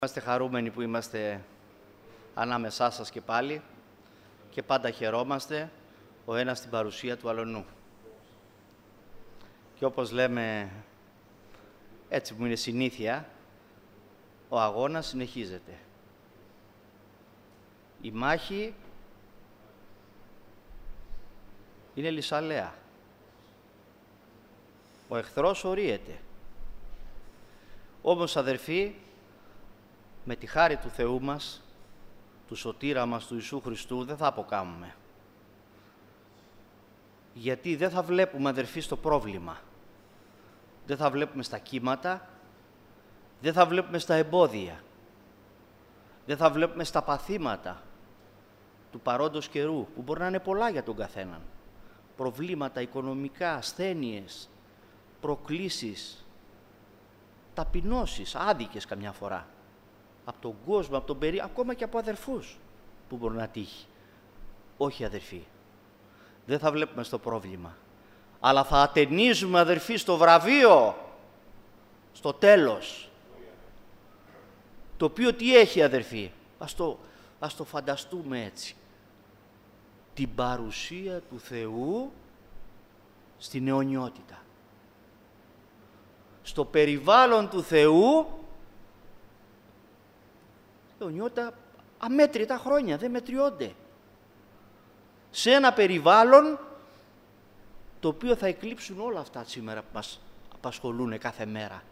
Είμαστε χαρούμενοι που είμαστε ανάμεσά σας και πάλι και πάντα χαιρόμαστε ο ένας στην παρουσία του αλλονού. Και όπως λέμε, έτσι που είναι συνήθεια, ο αγώνας συνεχίζεται. Η μάχη είναι λυσαλέα. Ο εχθρός ορίεται. Όμως, αδερφοί, με τη χάρη του Θεού μας, του σωτήρα μας, του Ιησού Χριστού, δεν θα αποκάμουμε. Γιατί δεν θα βλέπουμε, αδερφοί, στο πρόβλημα. Δεν θα βλέπουμε στα κύματα, δεν θα βλέπουμε στα εμπόδια, δεν θα βλέπουμε στα παθήματα του παρόντος καιρού, που μπορεί να είναι πολλά για τον καθέναν. Προβλήματα οικονομικά, ασθένειες, προκλήσεις, ταπεινώσεις, άδικες καμιά φορά. Από τον κόσμο, από τον ακόμα και από αδερφούς που μπορεί να τύχει. Όχι, αδερφοί. Δεν θα βλέπουμε στο πρόβλημα. Αλλά θα ατενίζουμε, αδερφοί, στο βραβείο, στο τέλος. Το οποίο τι έχει, αδερφοί? Ας το φανταστούμε έτσι. Την παρουσία του Θεού στην αιωνιότητα. Στο περιβάλλον του Θεού, αιωνιότητα, αμέτρητα χρόνια, δεν μετριώνται. Σε ένα περιβάλλον το οποίο θα εκλείψουν όλα αυτά σήμερα που μας απασχολούν κάθε μέρα.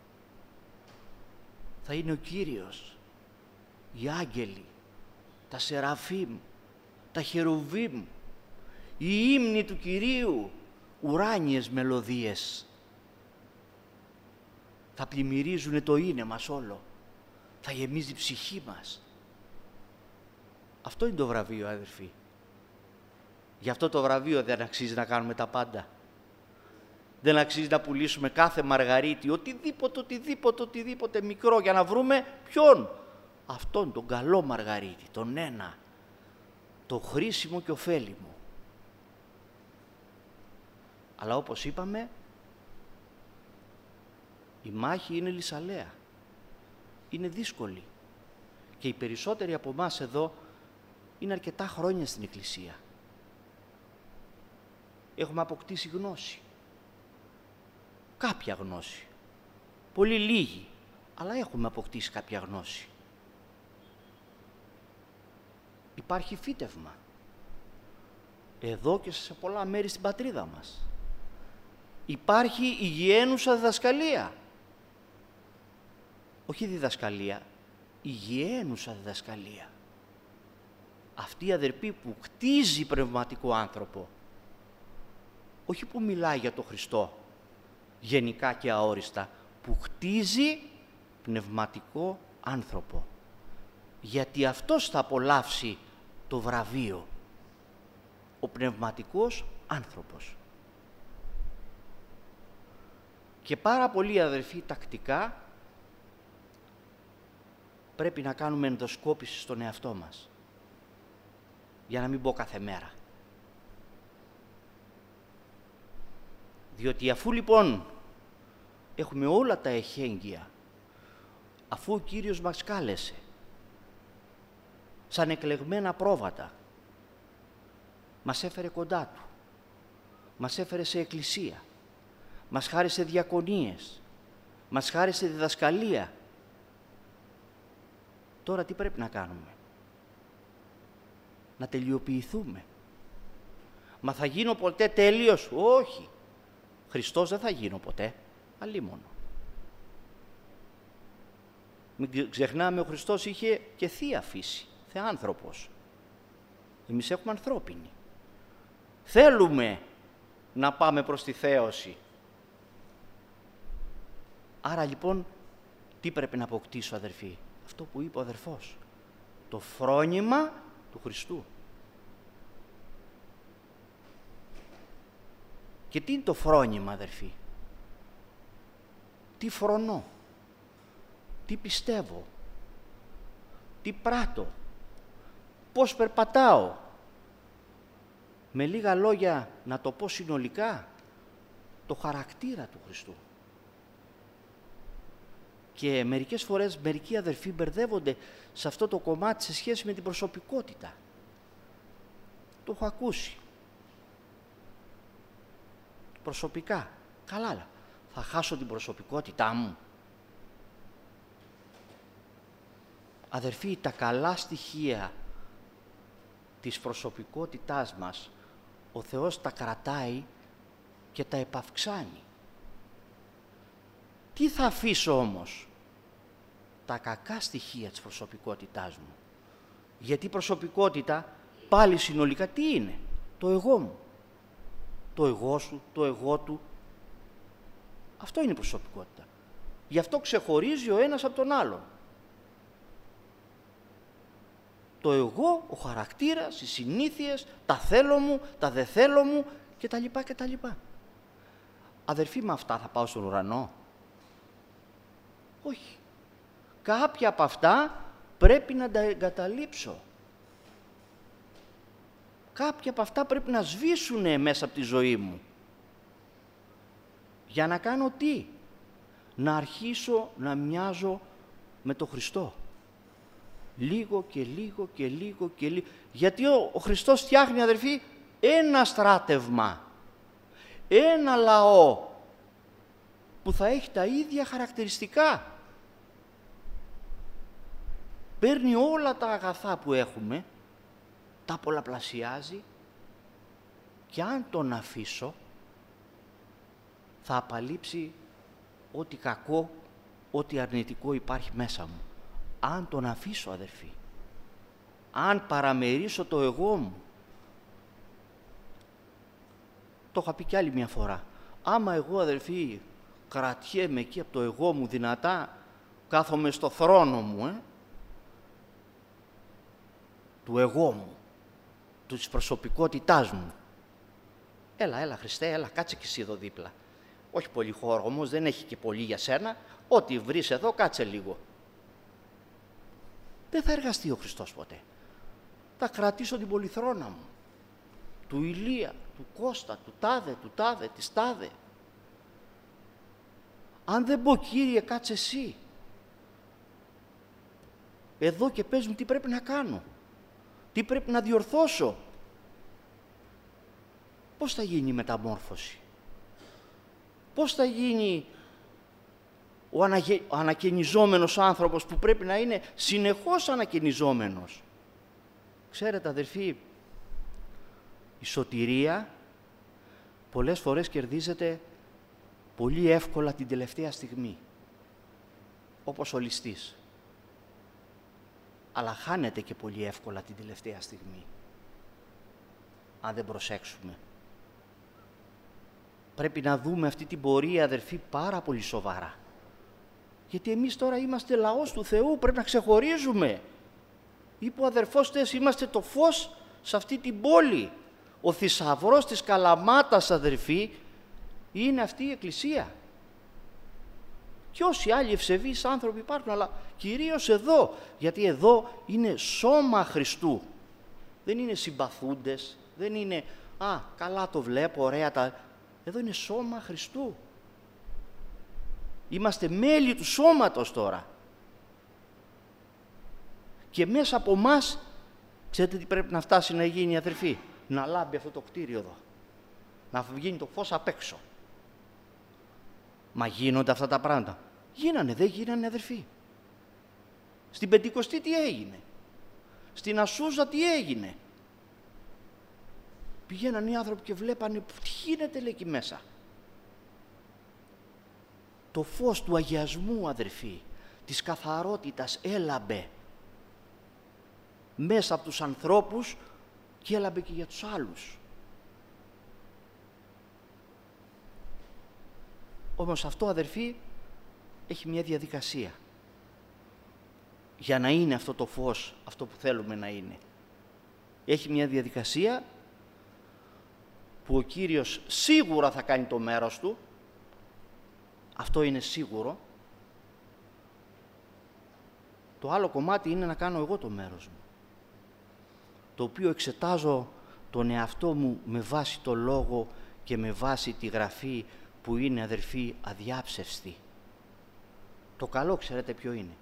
Θα είναι ο Κύριος, οι άγγελοι, τα σεραφείμ, τα χερουβίμ, οι ύμνοι του Κυρίου, ουράνιες μελωδίες. Θα πλημμυρίζουν το είναι μας όλο. Θα γεμίζει η ψυχή μας. Αυτό είναι το βραβείο, αδερφοί. Γι' αυτό το βραβείο δεν αξίζει να κάνουμε τα πάντα. Δεν αξίζει να πουλήσουμε κάθε μαργαρίτη, οτιδήποτε μικρό, για να βρούμε ποιον? Αυτόν τον καλό μαργαρίτη, τον ένα, το χρήσιμο και ωφέλιμο. Αλλά όπως είπαμε, η μάχη είναι λυσαλέα. Είναι δύσκολη. Και οι περισσότεροι από εμάς εδώ είναι αρκετά χρόνια στην Εκκλησία. Έχουμε αποκτήσει γνώση. Κάποια γνώση. Πολύ λίγη, αλλά έχουμε αποκτήσει κάποια γνώση. Υπάρχει φύτευμα. Εδώ και σε πολλά μέρη στην πατρίδα μας. Υπάρχει υγιαίνουσα διδασκαλία. Όχι διδασκαλία, υγιαίνουσα διδασκαλία. Αυτή η αδερφή που χτίζει πνευματικό άνθρωπο. Όχι που μιλάει για τον Χριστό, γενικά και αόριστα, που χτίζει πνευματικό άνθρωπο. Γιατί αυτός θα απολαύσει το βραβείο, ο πνευματικός άνθρωπος. Και πάρα πολλοί αδερφοί τακτικά πρέπει να κάνουμε ενδοσκόπηση στον εαυτό μας. Για να μην πω κάθε μέρα. Διότι αφού λοιπόν έχουμε όλα τα εχέγγυα, αφού ο Κύριος μας κάλεσε σαν εκλεγμένα πρόβατα, μας έφερε κοντά Του, μας έφερε σε εκκλησία, μας χάρισε διακονίες, μας χάρισε διδασκαλία, τώρα τι πρέπει να κάνουμε? Να τελειοποιηθούμε. Μα θα γίνω ποτέ τέλειος? Όχι. Χριστός δεν θα γίνω ποτέ. Αλλήμωνο. Μην ξεχνάμε, ο Χριστός είχε και θεία φύση. Θεάνθρωπος. Εμείς έχουμε ανθρώπινη. Θέλουμε να πάμε προς τη θέωση. Άρα λοιπόν, τι πρέπει να αποκτήσω, αδερφοί? Αυτό που είπε ο αδερφός. Το φρόνημα του Χριστού. Και τι είναι το φρόνημα, αδερφοί? Τι φρονώ? Τι πιστεύω? Τι πράττω? Πώς περπατάω? Με λίγα λόγια να το πω συνολικά, το χαρακτήρα του Χριστού. Και μερικές φορές μερικοί αδερφοί μπερδεύονται σε αυτό το κομμάτι σε σχέση με την προσωπικότητα. Το έχω ακούσει. Προσωπικά. Καλά, αλλά θα χάσω την προσωπικότητά μου. Αδερφοί, τα καλά στοιχεία της προσωπικότητάς μας, ο Θεός τα κρατάει και τα επαυξάνει. Τι θα αφήσω όμως? Τα κακά στοιχεία της προσωπικότητάς μου. Γιατί η προσωπικότητα πάλι συνολικά τι είναι? Το εγώ μου. Το εγώ σου, το εγώ του. Αυτό είναι η προσωπικότητα. Γι' αυτό ξεχωρίζει ο ένας από τον άλλον. Το εγώ, ο χαρακτήρας, οι συνήθειες, τα θέλω μου, τα δε θέλω μου κτλ. Αδερφοί, με αυτά θα πάω στον ουρανό? Όχι. Κάποια από αυτά πρέπει να τα εγκαταλείψω. Κάποια από αυτά πρέπει να σβήσουν μέσα από τη ζωή μου. Για να κάνω τι? Να αρχίσω να μοιάζω με τον Χριστό. Λίγο και λίγο και λίγο και λίγο. Γιατί ο Χριστός φτιάχνει, αδερφοί, ένα στράτευμα. Ένα λαό που θα έχει τα ίδια χαρακτηριστικά. Παίρνει όλα τα αγαθά που έχουμε, τα πολλαπλασιάζει και αν τον αφήσω θα απαλείψει ό,τι κακό, ό,τι αρνητικό υπάρχει μέσα μου. Αν τον αφήσω, αδερφοί, αν παραμερίσω το εγώ μου, το είχα πει κι άλλη μια φορά, άμα εγώ, αδερφοί, κρατιέμαι εκεί από το εγώ μου δυνατά, κάθομαι στο θρόνο μου, του εγώ μου, της προσωπικότητάς μου. Έλα Χριστέ, έλα κάτσε κι εσύ εδώ δίπλα. Όχι πολύ χώρο όμως, δεν έχει και πολύ για σένα, ό,τι βρεις εδώ κάτσε λίγο. Δεν θα εργαστεί ο Χριστός ποτέ. Θα κρατήσω την πολυθρόνα μου, του Ηλία, του Κώστα, του τάδε, της τάδε. Αν δεν πω, Κύριε, κάτσε εσύ. Εδώ και πες μου τι πρέπει να κάνω. Τι πρέπει να διορθώσω. Πώς θα γίνει η μεταμόρφωση. Πώς θα γίνει ο ανακαινιζόμενος άνθρωπος που πρέπει να είναι συνεχώς ανακαινιζόμενος. Ξέρετε, αδερφοί, η σωτηρία πολλές φορές κερδίζεται πολύ εύκολα την τελευταία στιγμή, όπως ο ληστής. Αλλά χάνεται και πολύ εύκολα την τελευταία στιγμή, αν δεν προσέξουμε. Πρέπει να δούμε αυτή την πορεία, αδερφοί, πάρα πολύ σοβαρά. Γιατί εμείς τώρα είμαστε λαός του Θεού, πρέπει να ξεχωρίζουμε. Είπε ο αδερφός τες, είμαστε το φως σε αυτή την πόλη. Ο θησαυρός της Καλαμάτας, αδερφοί, είναι αυτή η Εκκλησία. Και όσοι άλλοι ευσεβείς άνθρωποι υπάρχουν, αλλά κυρίως εδώ, γιατί εδώ είναι σώμα Χριστού. Δεν είναι συμπαθούντες, δεν είναι καλά το βλέπω, ωραία τα... Εδώ είναι σώμα Χριστού. Είμαστε μέλη του σώματος τώρα. Και μέσα από εμάς, ξέρετε τι πρέπει να φτάσει να γίνει, αδερφοί? Να λάμπει αυτό το κτίριο εδώ. Να βγαίνει το φως απ' έξω. Μα γίνονται αυτά τα πράγματα? Γίνανε, δεν γίνανε, αδερφοί? Στην Πεντηκοστή τι έγινε? Στην Ασούζα τι έγινε? Πηγαίναν οι άνθρωποι και βλέπανε τι γίνεται, λέει, εκεί μέσα. Το φως του αγιασμού, αδερφοί, της καθαρότητας έλαμπε μέσα από τους ανθρώπους και έλαμπε και για τους άλλους. Όμως αυτό, αδερφοί, έχει μια διαδικασία για να είναι αυτό το φως, αυτό που θέλουμε να είναι. Έχει μια διαδικασία που ο Κύριος σίγουρα θα κάνει το μέρος του, αυτό είναι σίγουρο. Το άλλο κομμάτι είναι να κάνω εγώ το μέρος μου, το οποίο εξετάζω τον εαυτό μου με βάση το λόγο και με βάση τη γραφή που είναι, αδερφοί, αδιάψευστη. Το καλό ξέρετε ποιο είναι.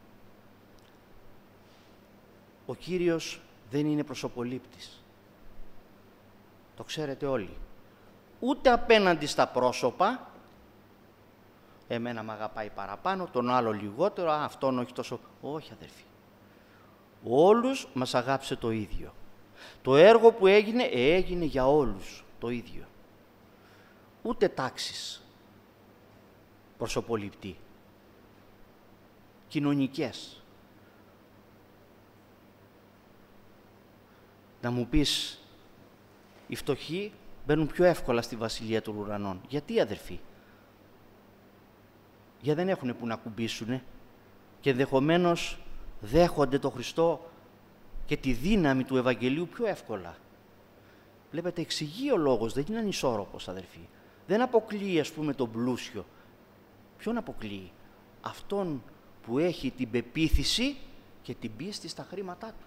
Ο Κύριος δεν είναι προσωπολήπτης. Το ξέρετε όλοι. Ούτε απέναντι στα πρόσωπα, εμένα μ' αγαπάει παραπάνω, τον άλλο λιγότερο, αυτόν όχι τόσο. Όχι, αδερφοί. Όλους μας αγάπησε το ίδιο. Το έργο που έγινε για όλους το ίδιο. Ούτε τάξεις προσωποληπτή. Κοινωνικές. Να μου πεις, οι φτωχοί μπαίνουν πιο εύκολα στη Βασιλεία των Ουρανών. Γιατί, αδερφοί? Γιατί δεν έχουν που να κουμπίσουνε και ενδεχομένως δέχονται τον Χριστό και τη δύναμη του Ευαγγελίου πιο εύκολα. Βλέπετε, εξηγεί ο λόγος, δεν είναι ανισόρροπος, αδερφοί. Δεν αποκλείει, ας πούμε, τον πλούσιο. Ποιον αποκλείει? Αυτόν που έχει την πεποίθηση και την πίστη στα χρήματά του.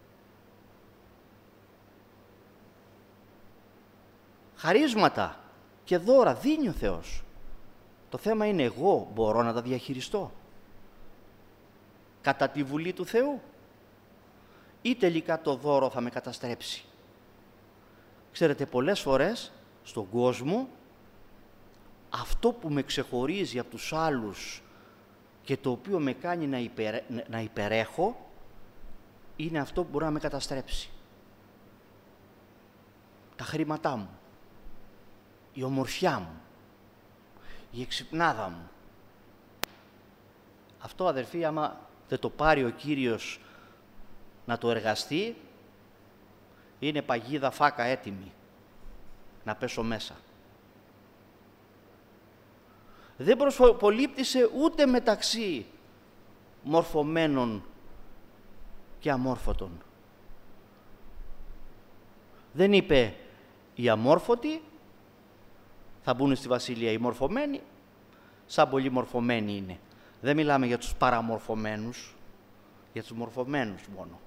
Χαρίσματα και δώρα δίνει ο Θεός. Το θέμα είναι, εγώ μπορώ να τα διαχειριστώ κατά τη βουλή του Θεού ή τελικά το δώρο θα με καταστρέψει? Ξέρετε, πολλές φορές στον κόσμο αυτό που με ξεχωρίζει από τους άλλους και το οποίο με κάνει να υπερέχω είναι αυτό που μπορεί να με καταστρέψει. Τα χρήματά μου, η ομορφιά μου, η εξυπνάδα μου. Αυτό, αδερφοί, άμα δεν το πάρει ο Κύριος να το εργαστεί, είναι παγίδα φάκα έτοιμη να πέσω μέσα. Δεν προσωπολήπτησε ούτε μεταξύ μορφωμένων και αμόρφωτων. Δεν είπε οι αμόρφωτοι θα μπουν στη Βασιλεία, οι μορφωμένοι σαν πολύ μορφωμένοι είναι. Δεν μιλάμε για τους παραμορφωμένους, για τους μορφωμένους μόνο.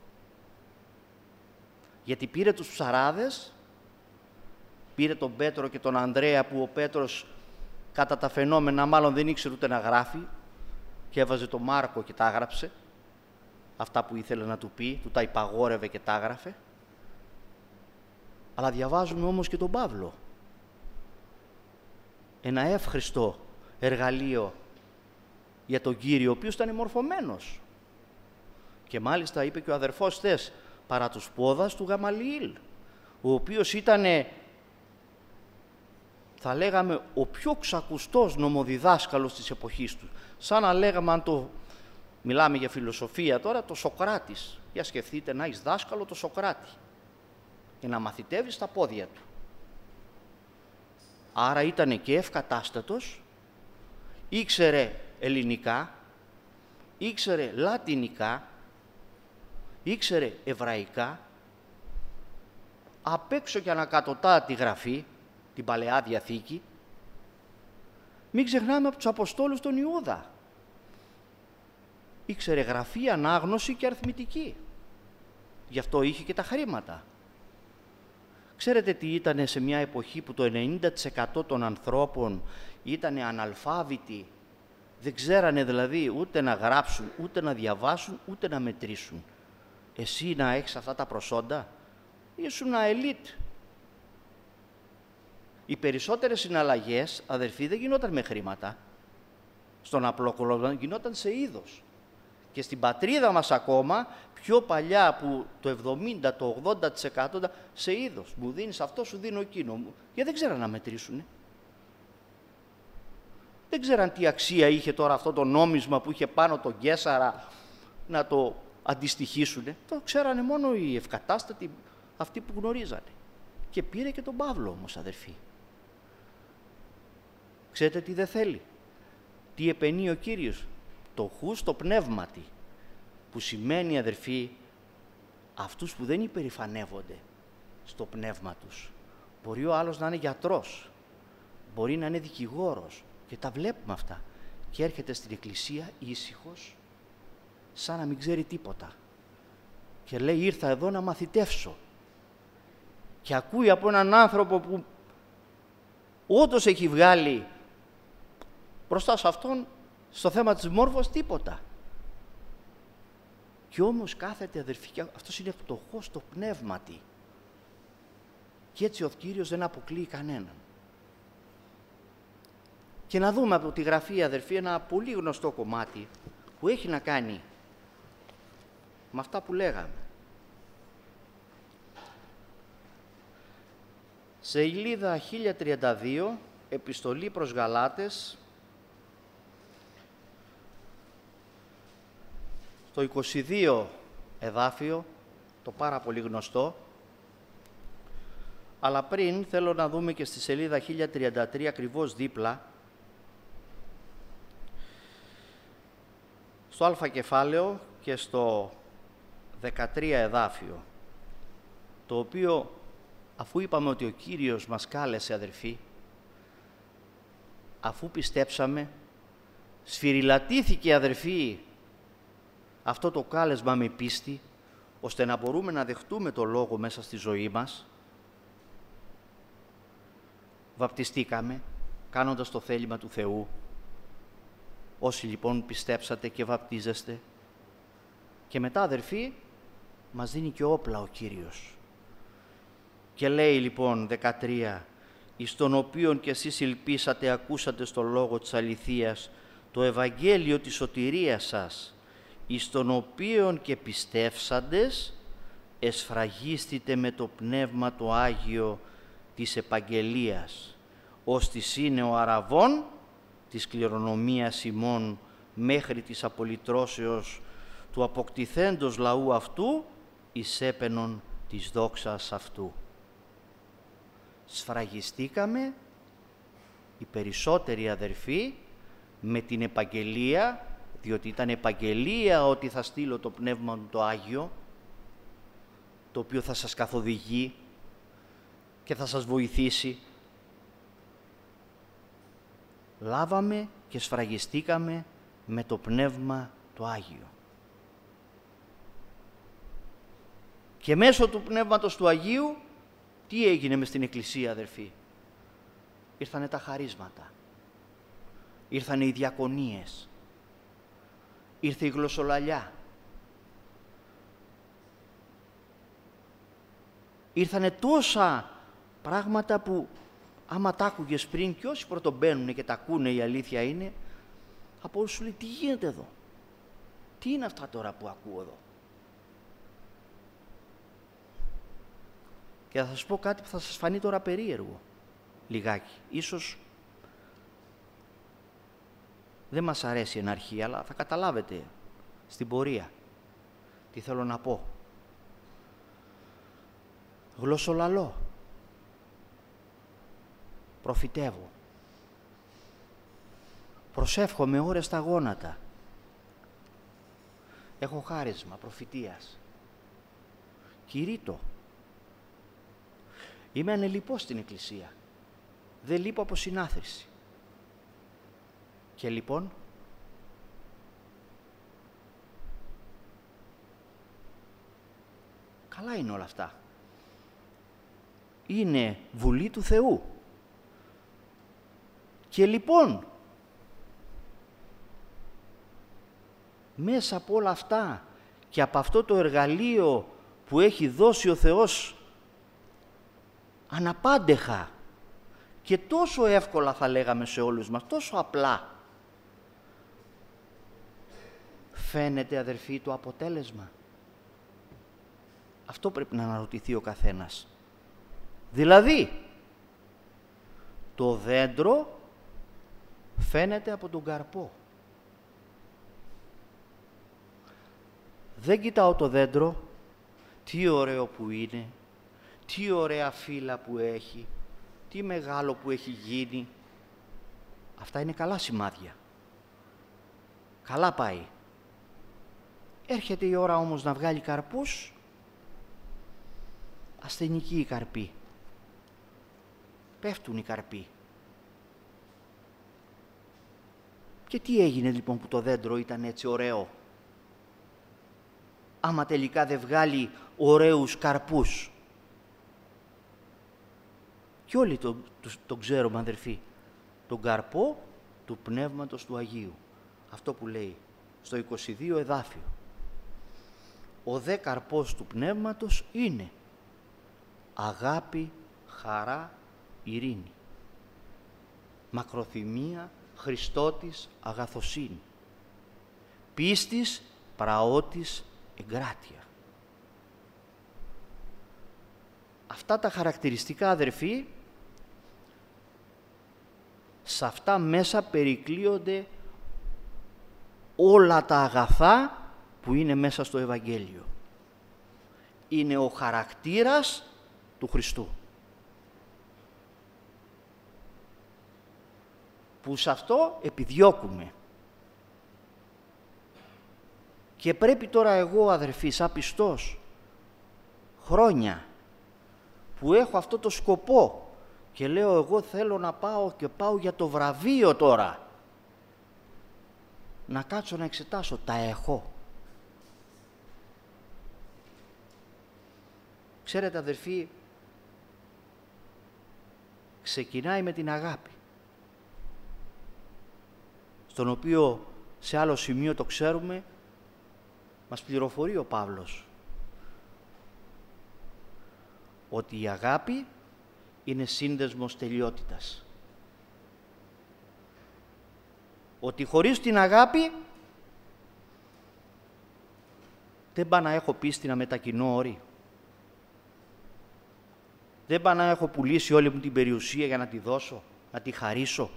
Γιατί πήρε τους ψαράδες, πήρε τον Πέτρο και τον Ανδρέα, που ο Πέτρος κατά τα φαινόμενα μάλλον δεν ήξερε ούτε να γράφει και έβαζε τον Μάρκο και τα έγραψε. Αυτά που ήθελε να του πει, του τα υπαγόρευε και τα έγραφε. Αλλά διαβάζουμε όμως και τον Παύλο. Ένα εύχριστο εργαλείο για τον Κύριο, ο οποίος ήταν μορφωμένος. Και μάλιστα είπε και ο αδερφός χθες, παρά τους πόδας του Γαμαλιήλ, ο οποίος ήταν, θα λέγαμε, ο πιο ξακουστός νομοδιδάσκαλος της εποχής του. Σαν να λέγαμε, αν το μιλάμε για φιλοσοφία τώρα, το Σοκράτης. Για σκεφτείτε να έχεις δάσκαλο το Σοκράτη και να μαθητεύεις στα πόδια του. Άρα ήταν και ευκατάστατος, ήξερε ελληνικά, ήξερε λατινικά, ήξερε εβραϊκά, απ' έξω και ανακατοτά τη Γραφή, την Παλαιά Διαθήκη. Μην ξεχνάμε από τους Αποστόλους τον Ιούδα. Ήξερε γραφή, ανάγνωση και αριθμητική. Γι' αυτό είχε και τα χρήματα. Ξέρετε τι ήταν σε μια εποχή που το 90% των ανθρώπων ήταν αναλφάβητοι, δεν ξέρανε δηλαδή ούτε να γράψουν, ούτε να διαβάσουν, ούτε να μετρήσουν. Εσύ να έχεις αυτά τα προσόντα, ήσουν ελίτ. Οι περισσότερες συναλλαγές, αδερφοί, δεν γινόταν με χρήματα. Στον απλό κόσμο γινόταν σε είδος. Και στην πατρίδα μας ακόμα, πιο παλιά, που το 70, το 80% σε είδος. Μου δίνεις αυτό, σου δίνω εκείνο. Γιατί δεν ξέραν να μετρήσουνε. Δεν ξέραν τι αξία είχε τώρα αυτό το νόμισμα που είχε πάνω τον Καίσαρα να το αντιστοιχίσουνε. Το ξέρανε μόνο οι ευκατάστατοι, αυτοί που γνωρίζανε. Και πήρε και τον Παύλο όμως, αδερφοί. Ξέρετε τι δεν θέλει? Τι επενεί ο Κύριος? Το χούστο πνεύματι, που σημαίνει, αδερφοί, αυτούς που δεν υπερηφανεύονται στο πνεύμα τους. Μπορεί ο άλλος να είναι γιατρός, μπορεί να είναι δικηγόρος, και τα βλέπουμε αυτά. Και έρχεται στην εκκλησία ήσυχος, σαν να μην ξέρει τίποτα. Και λέει, ήρθα εδώ να μαθητεύσω. Και ακούει από έναν άνθρωπο που όντως έχει βγάλει μπροστά σε αυτόν Στο θέμα της μόρφωσης τίποτα. Κι όμως κάθεται, αδερφοί, αυτός είναι φτωχός στο πνεύματι. Και έτσι ο Κύριος δεν αποκλείει κανέναν. Και να δούμε από τη Γραφή, αδερφοί, ένα πολύ γνωστό κομμάτι που έχει να κάνει με αυτά που λέγαμε. Σελίδα 1032, επιστολή προς Γαλάτες, το 22 εδάφιο, το πάρα πολύ γνωστό, αλλά πριν θέλω να δούμε και στη σελίδα 1033 ακριβώς δίπλα, στο α κεφάλαιο και στο 13 εδάφιο, το οποίο, αφού είπαμε ότι ο Κύριος μας κάλεσε, αδερφοί, αφού πιστέψαμε, σφυριλατήθηκε, αδερφοί, αυτό το κάλεσμα με πίστη, ώστε να μπορούμε να δεχτούμε το Λόγο μέσα στη ζωή μας. Βαπτιστήκαμε, κάνοντας το θέλημα του Θεού. Όσοι λοιπόν πιστέψατε και βαπτίζεστε, και μετά, αδερφοί, μας δίνει και όπλα ο Κύριος. Και λέει λοιπόν 13, εις τον οποίον και εσείς ελπίσατε, ακούσατε στο λόγο της αληθείας, το Ευαγγέλιο της σωτηρίας σας, εις τον οποίον και πιστεύσαντες, εσφραγίστητε με το Πνεύμα το Άγιο της επαγγελίας, ώστις είναι ο αραβών της κληρονομίας ημών μέχρι της απολυτρώσεως του αποκτηθέντος λαού αυτού, εις έπαινον της δόξας αυτού. Σφραγιστήκαμε οι περισσότεροι, αδερφοί, με την επαγγελία, διότι ήταν επαγγελία ότι θα στείλω το Πνεύμα μου το Άγιο, το οποίο θα σας καθοδηγεί και θα σας βοηθήσει. Λάβαμε και σφραγιστήκαμε με το Πνεύμα το Άγιο. Και μέσω του Πνεύματος του Αγίου, τι έγινε μες στην Εκκλησία, αδερφοί? Ήρθανε τα χαρίσματα, ήρθανε οι διακονίες, ήρθε η γλωσσολαλιά, ήρθανε τόσα πράγματα που άμα τα άκουγες πριν, και όσοι πρωτομπαίνουν και τα ακούνε, η αλήθεια είναι, από όλους σου λέει, τι γίνεται εδώ, τι είναι αυτά τώρα που ακούω εδώ? Και θα σας πω κάτι που θα σας φανεί τώρα περίεργο, λιγάκι. Ίσως δεν μας αρέσει εν αρχή, αλλά θα καταλάβετε στην πορεία τι θέλω να πω. Γλωσσολαλώ, προφητεύω, προσεύχομαι ώρες στα γόνατα, έχω χάρισμα προφητείας, κηρύττω. Είμαι ανελιπώς στην Εκκλησία. Δεν λείπω από συνάθρηση. Και λοιπόν, καλά είναι όλα αυτά. Είναι βουλή του Θεού. Και λοιπόν, μέσα από όλα αυτά και από αυτό το εργαλείο που έχει δώσει ο Θεός αναπάντεχα και τόσο εύκολα, θα λέγαμε σε όλους μας, τόσο απλά, φαίνεται, αδερφοί, το αποτέλεσμα. Αυτό πρέπει να αναρωτηθεί ο καθένας. Δηλαδή, το δέντρο φαίνεται από τον καρπό. Δεν κοιτάω το δέντρο, τι ωραίο που είναι, τι ωραία φύλλα που έχει, τι μεγάλο που έχει γίνει. Αυτά είναι καλά σημάδια. Καλά πάει. Έρχεται η ώρα όμως να βγάλει καρπούς, ασθενικοί οι καρποί. Πέφτουν οι καρποί. Και τι έγινε λοιπόν που το δέντρο ήταν έτσι ωραίο, άμα τελικά δεν βγάλει ωραίους καρπούς? Και όλοι τον ξέρουμε, αδερφοί, τον καρπό του Πνεύματος του Αγίου. αυτό που λέει στο 22 εδάφιο. Ο δε καρπός του πνεύματος είναι αγάπη, χαρά, ειρήνη, μακροθυμία, Χριστότης, αγαθοσύνη, πίστης, πραότης, εγκράτεια. Αυτά τα χαρακτηριστικά, αδερφοί, σε αυτά μέσα περικλείονται όλα τα αγαθά που είναι μέσα στο Ευαγγέλιο. Είναι ο χαρακτήρας του Χριστού. Που σε αυτό επιδιώκουμε. Και πρέπει τώρα εγώ, αδερφοί, σαν πιστός, χρόνια που έχω αυτό το σκοπό και λέω εγώ θέλω να πάω και πάω για το βραβείο τώρα, να κάτσω να εξετάσω, τα έχω. Ξέρετε, αδερφοί, ξεκινάει με την αγάπη, στον οποίο σε άλλο σημείο το ξέρουμε, μας πληροφορεί ο Παύλος ότι η αγάπη είναι σύνδεσμος τελειότητας. Ότι χωρίς την αγάπη δεν πάω να έχω πίστη να μετακινώ όρη. Δεν πάω να έχω πουλήσει όλη μου την περιουσία για να τη δώσω, να τη χαρίσω.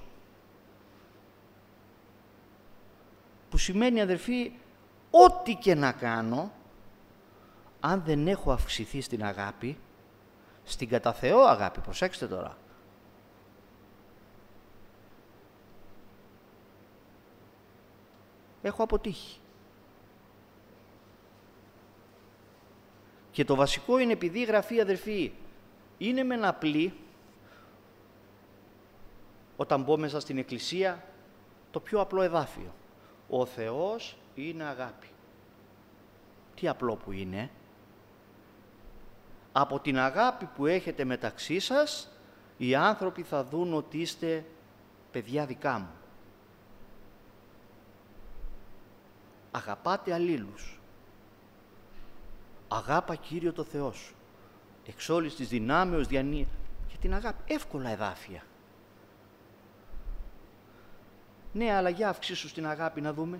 Που σημαίνει, αδερφοί, ό,τι και να κάνω, αν δεν έχω αυξηθεί στην αγάπη, στην κατά Θεό αγάπη, προσέξτε τώρα, έχω αποτύχει. Και το βασικό είναι, επειδή η Γραφή, αδερφοί, είναι μεν απλή, όταν μπω μέσα στην Εκκλησία, το πιο απλό εδάφιο. Ο Θεός είναι αγάπη. Τι απλό που είναι. Από την αγάπη που έχετε μεταξύ σας, οι άνθρωποι θα δουν ότι είστε παιδιά δικά μου. Αγαπάτε αλλήλους. Αγάπα Κύριο το Θεό σου. Εξ όλης της δυνάμεως διανύει. Και την αγάπη. Εύκολα εδάφια. Ναι, αλλά για αυξήσου στην αγάπη να δούμε.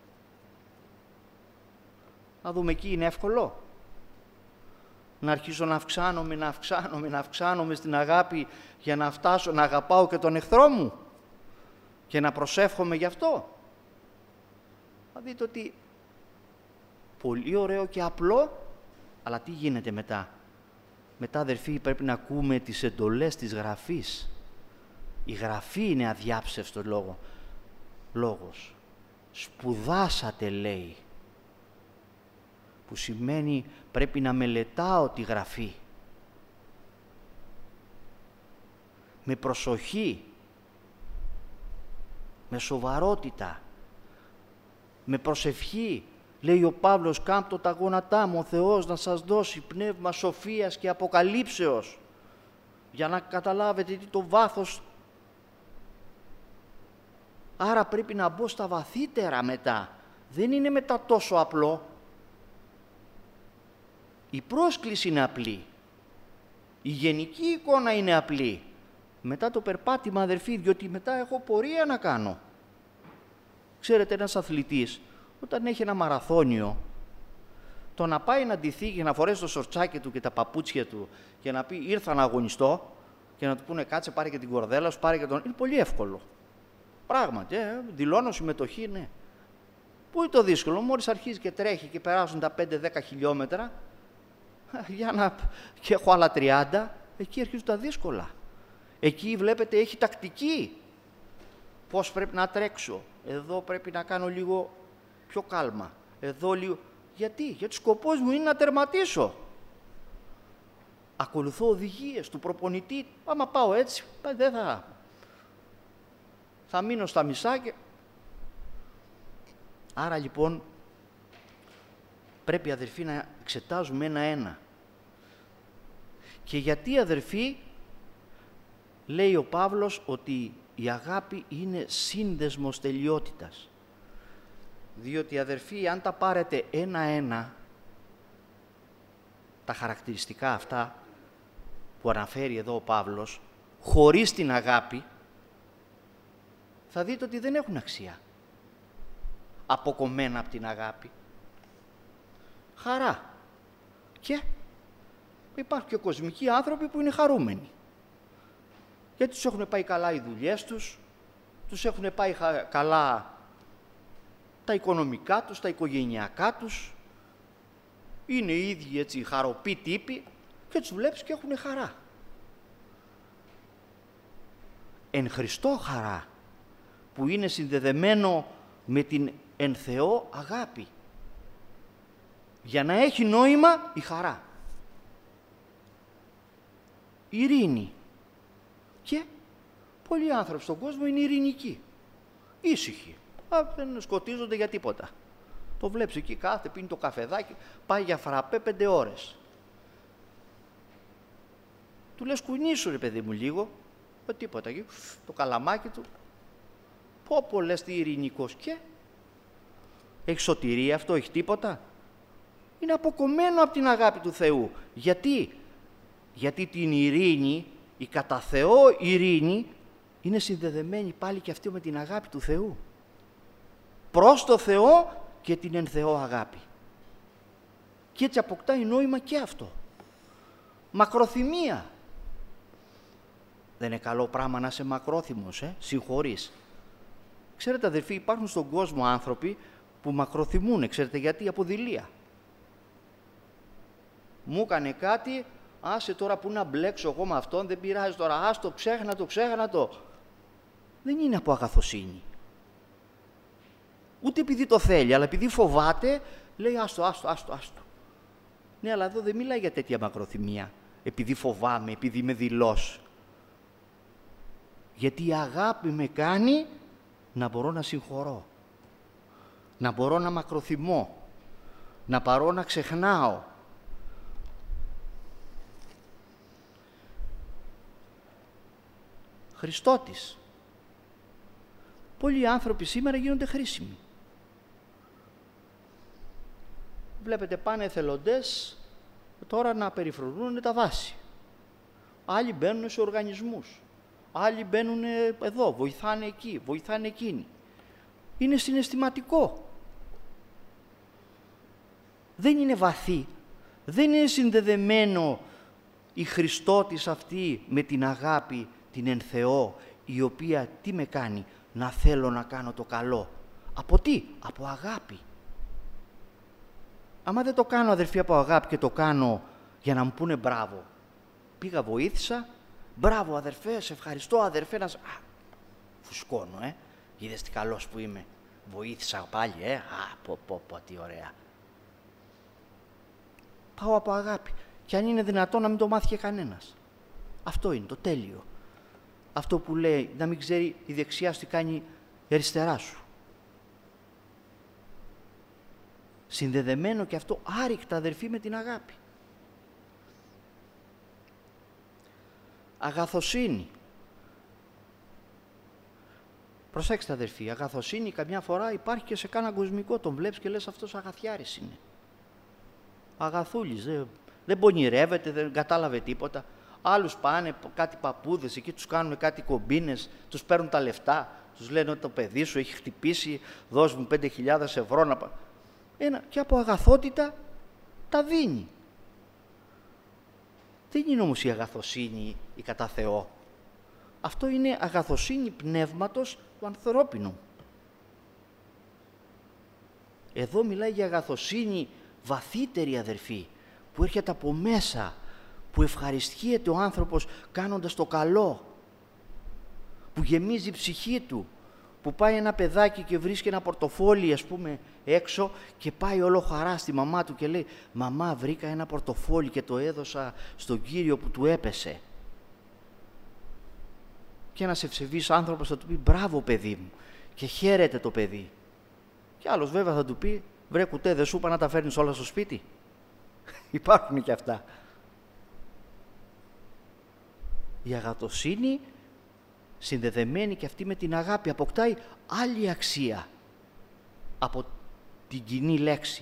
Να δούμε εκεί, είναι εύκολο. Να αρχίσω να αυξάνομαι στην αγάπη για να φτάσω να αγαπάω και τον εχθρό μου και να προσεύχομαι γι' αυτό. Θα δείτε ότι πολύ ωραίο και απλό, αλλά τι γίνεται μετά. Μετά, αδερφοί, πρέπει να ακούμε τις εντολές της Γραφής. Η Γραφή είναι αδιάψευστο λόγος. Σπουδάσατε, λέει, που σημαίνει πρέπει να μελετάω τη Γραφή με προσοχή, με σοβαρότητα, με προσευχή. Λέει ο Παύλος, κάμπτω τα γόνατά μου, ο Θεός να σας δώσει πνεύμα σοφίας και αποκαλύψεως, για να καταλάβετε τι το βάθος. Άρα πρέπει να μπω στα βαθύτερα μετά. Δεν είναι μετά τόσο απλό. Η πρόσκληση είναι απλή. Η γενική εικόνα είναι απλή. Μετά το περπάτημα, αδερφοί, διότι μετά έχω πορεία να κάνω. Ξέρετε, ένας αθλητής, όταν έχει ένα μαραθώνιο, το να πάει να ντυθεί και να φορέσει το σορτσάκι του και τα παπούτσια του και να πει ήρθα να αγωνιστώ και να του πούνε κάτσε πάρε και την κορδέλα σου, πάρε και τον... Είναι πολύ εύκολο. Πράγματι, δηλώνω συμμετοχή, ναι. Πού είναι το δύσκολο, μόλις αρχίζει και τρέχει και περάσουν τα 5-10 χιλιόμετρα, για να... και έχω άλλα 30, εκεί αρχίζουν τα δύσκολα. Εκεί βλέπετε έχει τακτική. Πώς πρέπει να τρέξω, εδώ πρέπει να κάνω λίγο πιο κάλμα, εδώ λίγο... Γιατί σκοπός μου είναι να τερματίσω. Ακολουθώ οδηγίες του προπονητή, άμα πάω έτσι, δεν θα μείνω στα μισά και... Άρα λοιπόν πρέπει, αδερφοί, να εξετάζουμε ένα-ένα. Και γιατί, αδερφοί, λέει ο Παύλος ότι η αγάπη είναι σύνδεσμος τελειότητας. Διότι, αδερφοί, αν τα πάρετε ένα-ένα, τα χαρακτηριστικά αυτά που αναφέρει εδώ ο Παύλος, χωρίς την αγάπη, θα δείτε ότι δεν έχουν αξία. Αποκομμένα από την αγάπη. Χαρά. Και υπάρχουν και κοσμικοί άνθρωποι που είναι χαρούμενοι. Γιατί τους έχουν πάει καλά οι δουλειές τους, τους έχουν πάει καλά τα οικονομικά τους, τα οικογενειακά τους, είναι οι ίδιοι έτσι χαροποί τύποι και τους βλέπεις και έχουν χαρά. Εν Χριστώ χαρά, που είναι συνδεδεμένο με την εν Θεώ αγάπη. Για να έχει νόημα η χαρά. Ειρήνη. Και πολλοί άνθρωποι στον κόσμο είναι ειρηνικοί. Ήσυχοι. Δεν σκοτίζονται για τίποτα. Το βλέπεις εκεί, κάθεται, πίνει το καφεδάκι, πάει για φραπέ 5 ώρες. Του λες κουνήσου ρε παιδί μου λίγο, τίποτα εκεί, το καλαμάκι του. Πω λες τι ειρηνικός και έχει σωτηρία αυτό, έχει τίποτα. Είναι αποκομμένο από την αγάπη του Θεού. Γιατί την ειρήνη, η κατά Θεό ειρήνη, είναι συνδεδεμένη πάλι και αυτή με την αγάπη του Θεού. Προς το Θεό και την εν Θεώ αγάπη. Και έτσι αποκτάει νόημα και αυτό. Μακροθυμία. Δεν είναι καλό πράγμα να είσαι μακρόθυμος, συγχωρείς. Ξέρετε αδερφοί, υπάρχουν στον κόσμο άνθρωποι που μακροθυμούν, ξέρετε γιατί, από δειλία. Μου έκανε κάτι, άσε τώρα που να μπλέξω εγώ με αυτόν, δεν πειράζει τώρα, άστο, ξέχνα το. Δεν είναι από αγαθοσύνη. Ούτε επειδή το θέλει, αλλά επειδή φοβάται, λέει άστο. Ναι, αλλά εδώ δεν μιλάει για τέτοια μακροθυμία, επειδή φοβάμαι, επειδή είμαι δειλός. Γιατί η αγάπη με κάνει να μπορώ να συγχωρώ, να μπορώ να μακροθυμώ, να παρώ να ξεχνάω. Χριστότης. Πολλοί άνθρωποι σήμερα γίνονται χρήσιμοι. Βλέπετε πάνε εθελοντές τώρα να περιφρονούν τα δάση. Άλλοι μπαίνουν σε οργανισμούς. Άλλοι μπαίνουν εδώ, βοηθάνε εκεί, βοηθάνε εκείνοι. Είναι συναισθηματικό. Δεν είναι βαθύ. Δεν είναι συνδεδεμένο η Χριστότης αυτή με την αγάπη, την εν Θεώ, η οποία τι με κάνει, να θέλω να κάνω το καλό. Από τι? Από αγάπη. Άμα δεν το κάνω αδερφοί από αγάπη και το κάνω για να μου πούνε μπράβο, πήγα βοήθησα, μπράβο αδερφέ, σε ευχαριστώ αδερφέ, φουσκώνω, είδες τι καλός που είμαι, βοήθησα πάλι, τι ωραία. Πάω από αγάπη και αν είναι δυνατόν να μην το μάθει και κανένας. Αυτό είναι το τέλειο. Αυτό που λέει να μην ξέρει η δεξιά σου τι κάνει η αριστερά σου. Συνδεδεμένο και αυτό άρρηκτα αδερφοί με την αγάπη. Αγαθοσύνη. Προσέξτε αδερφοί, αγαθοσύνη καμιά φορά υπάρχει και σε κάνα κοσμικό, τον βλέπεις και λες αυτός αγαθιάρης είναι. Αγαθούλης, δεν πονηρεύεται, δεν κατάλαβε τίποτα. Άλλους πάνε κάτι παππούδες, εκεί τους κάνουν κάτι κομπίνες, τους παίρνουν τα λεφτά, τους λένε ότι το παιδί σου έχει χτυπήσει, δώσ' μου 5.000 ευρώ να πάω. Και από αγαθότητα τα δίνει. Δεν είναι όμως η αγαθοσύνη η κατά Θεό. Αυτό είναι αγαθοσύνη πνεύματος του ανθρώπινου. Εδώ μιλάει για αγαθοσύνη βαθύτερη αδερφή, που έρχεται από μέσα, που ευχαριστιέται ο άνθρωπος κάνοντας το καλό, που γεμίζει η ψυχή του, που πάει ένα παιδάκι και βρίσκει ένα πορτοφόλι ας πούμε έξω και πάει όλο χαρά στη μαμά του και λέει «Μαμά, βρήκα ένα πορτοφόλι και το έδωσα στον Κύριο που του έπεσε». Και ένας ευσεβής άνθρωπος θα του πει «Μπράβο παιδί μου» και χαίρεται το παιδί. Και άλλος βέβαια θα του πει «Βρε κουτέ, δεν σου είπα να τα φέρνεις όλα στο σπίτι». Υπάρχουν και αυτά. Η αγαθοσύνη συνδεδεμένη και αυτή με την αγάπη αποκτάει άλλη αξία από την κοινή λέξη.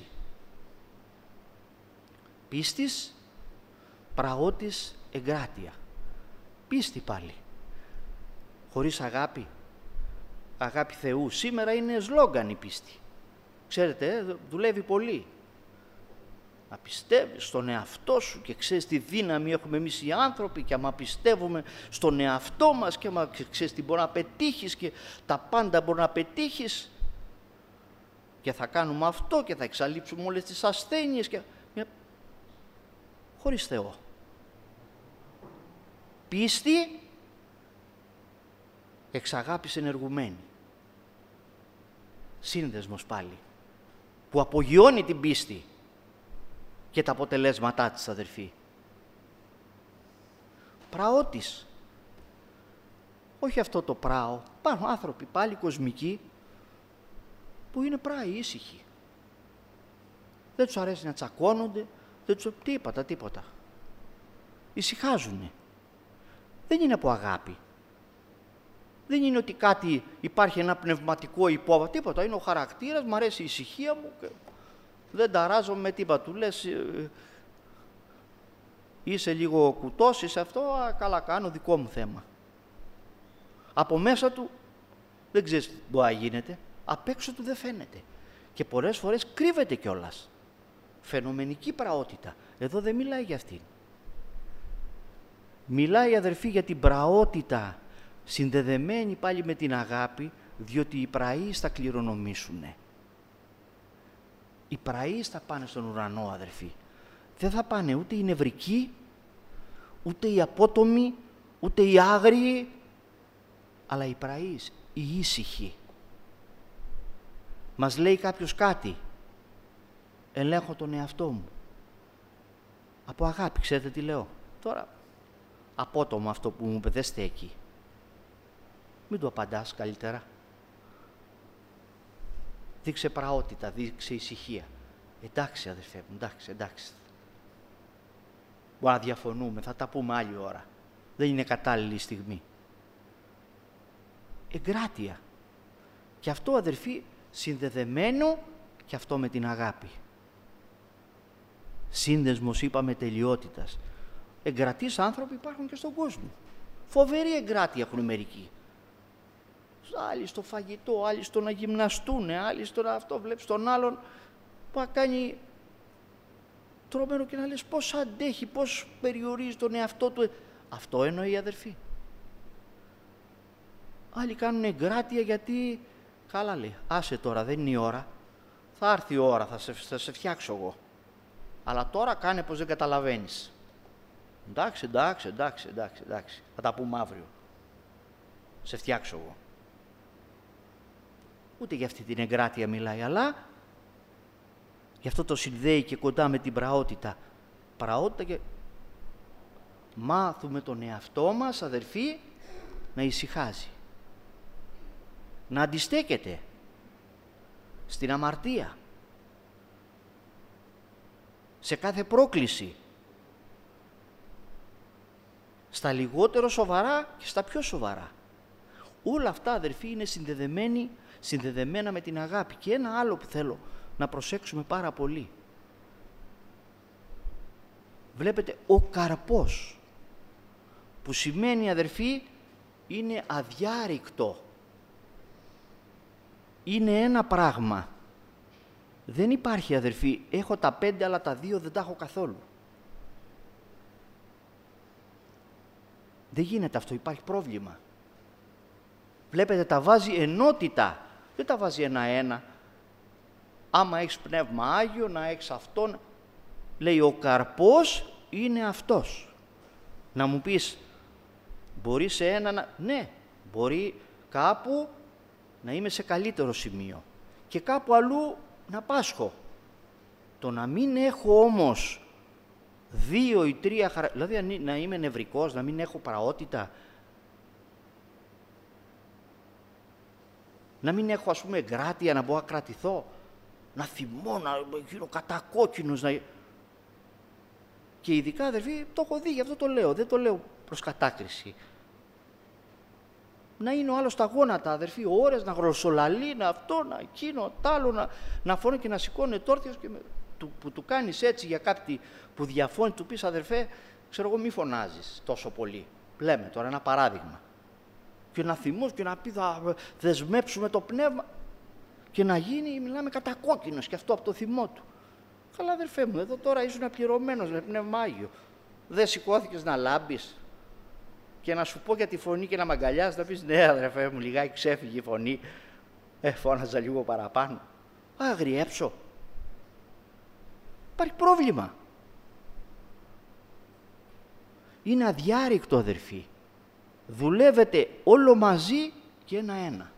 Πίστης, πραότης, εγκράτεια. Πίστη πάλι. Χωρίς αγάπη. Αγάπη Θεού. Σήμερα είναι σλόγγαν η πίστη. Ξέρετε, δουλεύει πολύ. Να πιστεύεις στον εαυτό σου και ξέρεις τι δύναμη έχουμε εμείς οι άνθρωποι και άμα πιστεύουμε στον εαυτό μας και άμα ξέρεις τι μπορεί να πετύχεις και τα πάντα μπορεί να πετύχεις και θα κάνουμε αυτό και θα εξαλείψουμε όλες τις ασθένειες και... χωρίς Θεό. Πίστη εξ αγάπης ενεργουμένη. Σύνδεσμος πάλι, που απογειώνει την πίστη και τα αποτελέσματά της, αδερφοί. Πραότης. Όχι αυτό το πράο. Υπάρχουν άνθρωποι πάλι κοσμικοί που είναι πράοι, ήσυχοι. Δεν τους αρέσει να τσακώνονται, δεν τους... τίποτα. Ησυχάζουνε. Δεν είναι από αγάπη. Δεν είναι ότι κάτι υπάρχει ένα πνευματικό υπόβαθρο, τίποτα. Είναι ο χαρακτήρας, μου αρέσει η ησυχία μου και δεν ταράζομαι με τίποτα. Του λες, είσαι λίγο κουτός, είσαι αυτό, καλά κάνω, δικό μου θέμα. Από μέσα του δεν ξέρεις τι μπορεί να γίνεται, απ' έξω του δεν φαίνεται. Και πολλές φορές κρύβεται κιόλας. Φαινομενική πραότητα. Εδώ δεν μιλάει για αυτήν. Μιλάει, αδερφοί, για την πραότητα, συνδεδεμένη πάλι με την αγάπη, διότι οι πραείς θα κληρονομήσουνε. Οι πραείς θα πάνε στον ουρανό, αδερφοί. Δεν θα πάνε ούτε οι νευρικοί, ούτε οι απότομοι, ούτε οι άγριοι, αλλά οι πραείς, οι ήσυχοι. Μας λέει κάποιος κάτι, ελέγχω τον εαυτό μου. Από αγάπη, ξέρετε τι λέω. Τώρα, απότομο αυτό που μου είπε, δεν στέκει. Μην του απαντάς καλύτερα. Δείξε πραότητα, δείξε ησυχία. Εντάξει, αδερφέ μου, εντάξει. Μπορεί να διαφωνούμε, θα τα πούμε άλλη ώρα. Δεν είναι κατάλληλη στιγμή. Εγκράτεια. Και αυτό, αδερφοί, συνδεδεμένο και αυτό με την αγάπη. Σύνδεσμος, είπαμε, τελειότητας. Εγκρατείς άνθρωποι υπάρχουν και στον κόσμο. Φοβερή εγκράτεια έχουν μερικοί. Άλλοι στο φαγητό, άλλοι στο να γυμναστούνε, άλλοι στο να αυτό. Βλέπεις τον άλλον που θα κάνει τρώμενο και να λες πώς αντέχει, πώς περιορίζει τον εαυτό του. Αυτό εννοεί, αδερφοί. Άλλοι κάνουν εγκράτεια γιατί, καλά λέει, άσε τώρα, δεν είναι η ώρα. Θα έρθει η ώρα, θα σε φτιάξω εγώ. Αλλά τώρα κάνε πως δεν καταλαβαίνεις. Εντάξει. Θα τα πούμε αύριο. Σε φτιάξω εγώ. Ούτε για αυτή την εγκράτεια μιλάει, αλλά γι' αυτό το συνδέει και κοντά με την πραότητα. Πραότητα και μάθουμε τον εαυτό μας, αδερφοί, να ησυχάζει. Να αντιστέκεται στην αμαρτία. Σε κάθε πρόκληση. Στα λιγότερο σοβαρά και στα πιο σοβαρά. Όλα αυτά, αδερφοί, είναι συνδεδεμένα με την αγάπη. Και ένα άλλο που θέλω να προσέξουμε πάρα πολύ. Βλέπετε, ο καρπός, που σημαίνει, αδερφοί, είναι αδιάρρηκτο. Είναι ένα πράγμα. Δεν υπάρχει, αδερφοί, έχω τα 5 αλλά τα 2 δεν τα έχω καθόλου. Δεν γίνεται αυτό, υπάρχει πρόβλημα. Βλέπετε, τα βάζει ενότητα, δεν τα βάζει ένα-ένα. Άμα έχεις πνεύμα Άγιο, να έχεις αυτόν. Λέει, ο καρπός είναι αυτός. Να μου πεις, μπορεί σε ένα να... Ναι, μπορεί κάπου να είμαι σε καλύτερο σημείο και κάπου αλλού να πάσχω. Το να μην έχω όμως 2 ή 3 δηλαδή να είμαι νευρικός, να μην έχω πραότητα, να μην έχω, ας πούμε, εγκράτεια, να μπορώ να κρατηθώ, να θυμώ, να γίνω κατακόκκινος, Και ειδικά, αδερφοί, το έχω δει, γι' αυτό το λέω, δεν το λέω προς κατάκριση. να είναι ο άλλος στα γόνατα, αδερφοί, ώρες να γλωσσολαλεί, να αυτό, να εκείνο, τ' άλλο, να φωνεί και να σηκώνει τόρθιος και που του κάνεις έτσι για κάτι που διαφώνει, του πεις, αδερφέ, ξέρω εγώ, μη φωνάζεις τόσο πολύ. Λέμε τώρα ένα παράδειγμα. Και να θυμώσει και να πει, θα δεσμέψουμε το πνεύμα και να γίνει, μιλάμε κατακόκκινος και αυτό από το θυμό του. Καλά, αδερφέ μου, εδώ τώρα ήσουν πληρωμένος με πνεύμα Άγιο. Δεν σηκώθηκες να λάμπεις και να σου πω για τη φωνή και να μ' αγκαλιάσεις, να πεις, ναι, αδερφέ μου, λιγάκι ξέφυγε η φωνή. Φώναζα λίγο παραπάνω. Αγριέψω. Υπάρχει πρόβλημα. Είναι αδιάρρηκτο, αδερφοί. Δουλεύετε όλο μαζί και ένα-ένα.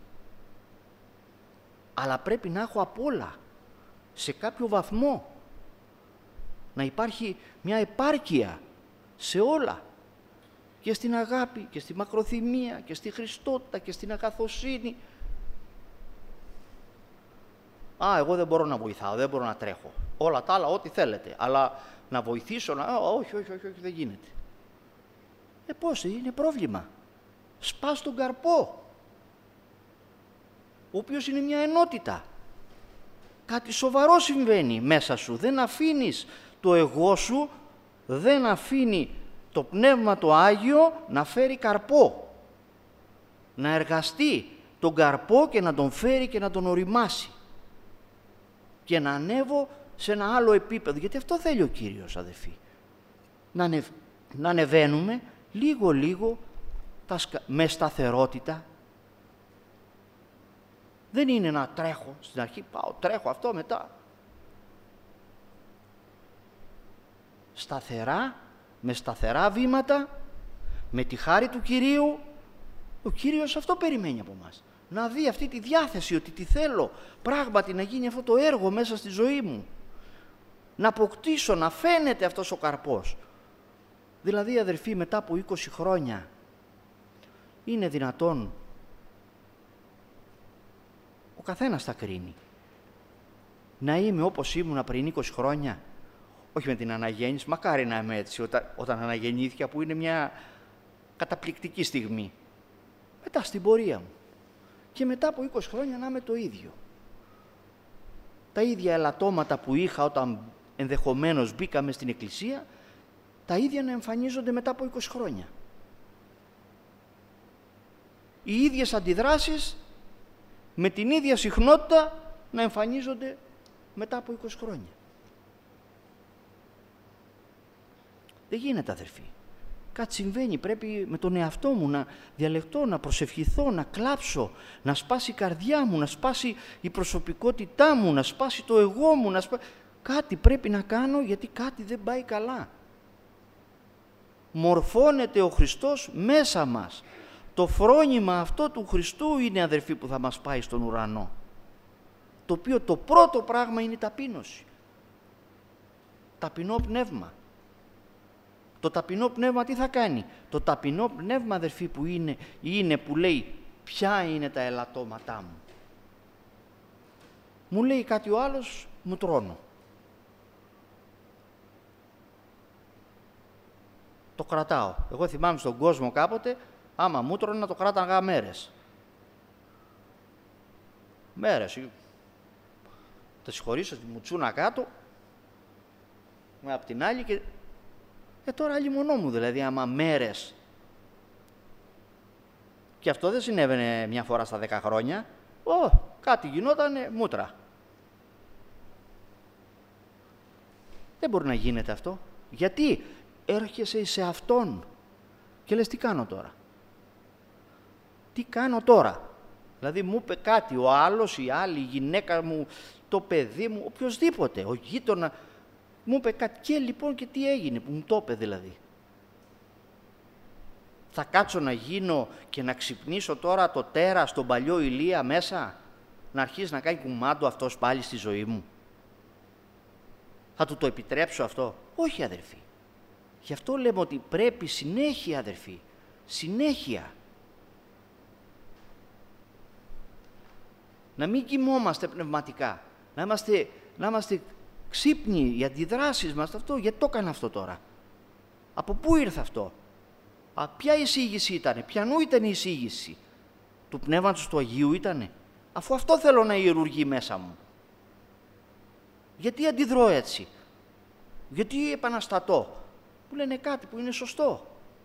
Αλλά πρέπει να έχω απ' όλα, σε κάποιο βαθμό. Να υπάρχει μια επάρκεια σε όλα. Και στην αγάπη, και στη μακροθυμία, και στη χριστότητα, και στην αγαθοσύνη. Εγώ δεν μπορώ να βοηθάω, δεν μπορώ να τρέχω. Όλα τα άλλα, ό,τι θέλετε. Αλλά να βοηθήσω, όχι, δεν γίνεται. Πώς, είναι πρόβλημα. Σπάς τον καρπό, ο οποίος είναι μια ενότητα. Κάτι σοβαρό συμβαίνει μέσα σου. Δεν αφήνεις το εγώ σου, δεν αφήνει το Πνεύμα το Άγιο να φέρει καρπό. Να εργαστεί τον καρπό και να τον φέρει και να τον οριμάσει. Και να ανέβω σε ένα άλλο επίπεδο. Γιατί αυτό θέλει ο Κύριος, αδελφοί. Να ανεβαίνουμε λίγο-λίγο με σταθερότητα. Δεν είναι να τρέχω. Στην αρχή πάω, τρέχω αυτό, μετά. Σταθερά, με σταθερά βήματα, με τη χάρη του Κυρίου. Ο Κύριος αυτό περιμένει από μας. Να δει αυτή τη διάθεση, ότι τι θέλω πράγματι να γίνει αυτό το έργο μέσα στη ζωή μου. Να αποκτήσω, να φαίνεται αυτός ο καρπός. Δηλαδή, αδερφοί, μετά από 20 χρόνια είναι δυνατόν, ο καθένας θα κρίνει, να είμαι όπως ήμουνα πριν 20 χρόνια, όχι με την αναγέννηση, μακάρι να είμαι έτσι όταν αναγεννήθηκα, που είναι μια καταπληκτική στιγμή, μετά στην πορεία μου. Και μετά από 20 χρόνια να είμαι το ίδιο. Τα ίδια ελαττώματα που είχα όταν ενδεχομένως μπήκαμε στην Εκκλησία, τα ίδια να εμφανίζονται μετά από 20 χρόνια. Οι ίδιες αντιδράσεις με την ίδια συχνότητα να εμφανίζονται μετά από 20 χρόνια. Δεν γίνεται, αδερφοί. Κάτι συμβαίνει, πρέπει με τον εαυτό μου να διαλεχτώ, να προσευχηθώ, να κλάψω, να σπάσει η καρδιά μου, να σπάσει η προσωπικότητά μου, να σπάσει το εγώ μου, κάτι πρέπει να κάνω, γιατί κάτι δεν πάει καλά. Μορφώνεται ο Χριστός μέσα μας. Το φρόνημα αυτό του Χριστού είναι, αδερφοί, που θα μας πάει στον ουρανό. Το οποίο το πρώτο πράγμα είναι η ταπείνωση. Ταπεινό πνεύμα. Το ταπεινό πνεύμα τι θα κάνει? Το ταπεινό πνεύμα, αδερφοί, που είναι που λέει ποια είναι τα ελαττώματά μου. Μου λέει κάτι ο άλλος, μου τρώνω. Το κρατάω. Εγώ θυμάμαι στον κόσμο κάποτε, άμα μου τρώνε να το κράταγα μέρες. Μέρες. Τα συγχωρήσω, τη μουτσούνα κάτω, απ' την άλλη και τώρα άλλη μονό μου, δηλαδή, άμα μέρες. Και αυτό δεν συνέβαινε μια φορά στα 10 χρόνια. Κάτι γινότανε, μούτρα. Δεν μπορεί να γίνεται αυτό. Γιατί έρχεσαι σε Αυτόν και λες τι κάνω τώρα. Τι κάνω τώρα. Δηλαδή μου είπε κάτι ο άλλος, η άλλη, η γυναίκα μου, το παιδί μου, οποιοσδήποτε, ο γείτονα, μου είπε κάτι και λοιπόν και τι έγινε που μου το είπε δηλαδή. Θα κάτσω να γίνω και να ξυπνήσω τώρα το τέρας, τον παλιό Ηλία μέσα, να αρχίσει να κάνει κουμάντο αυτός πάλι στη ζωή μου. Θα του το επιτρέψω αυτό? Όχι, αδερφοί. Γι' αυτό λέμε ότι πρέπει συνέχεια, αδερφοί, συνέχεια. Να μην κοιμόμαστε πνευματικά, να είμαστε ξύπνοι, οι αντιδράσεις μας, αυτό, γιατί το έκανα αυτό τώρα. Από πού ήρθε αυτό? Ποια εισήγηση ήτανε, ποιανού ήταν η εισήγηση? του Πνεύματος του Αγίου ήτανε? Αφού αυτό θέλω να ιερουργεί μέσα μου. Γιατί αντιδρώ έτσι? Γιατί επαναστατώ? Μου λένε κάτι που είναι σωστό.